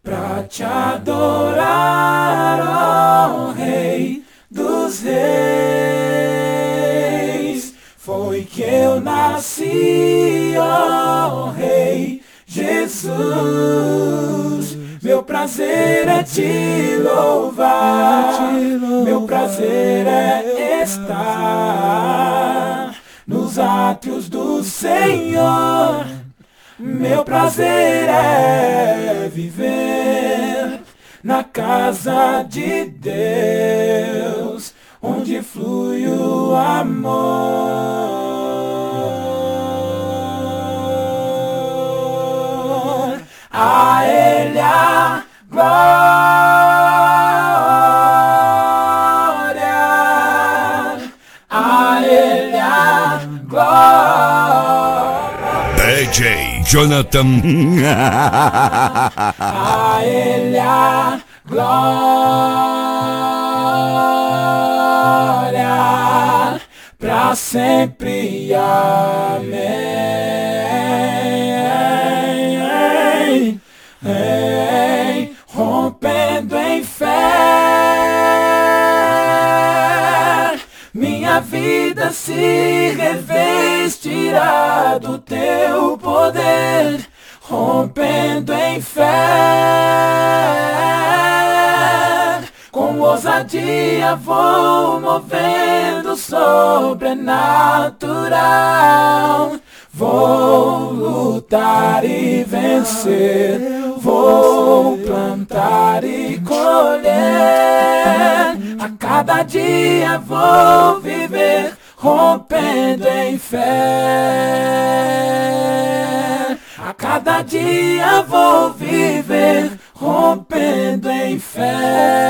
pra te adorar, ó Rei dos Reis. Foi que eu nasci, ó Rei Jesus. Meu prazer é te louvar, meu prazer é estar nos átrios do Senhor. Meu prazer é viver na casa de Deus, onde flui o amor. A Ele a glória, a Ele a glória. DJ Jonathan. A Ele a glória, pra sempre, amém. Rompendo em fé, minha vida se revestirá do teu poder. Rompendo em fé, com ousadia vou movendo sobrenatural. Vou lutar e vencer, vou plantar e colher. A cada dia vou viver, rompendo em fé. A cada dia vou viver, rompendo em fé.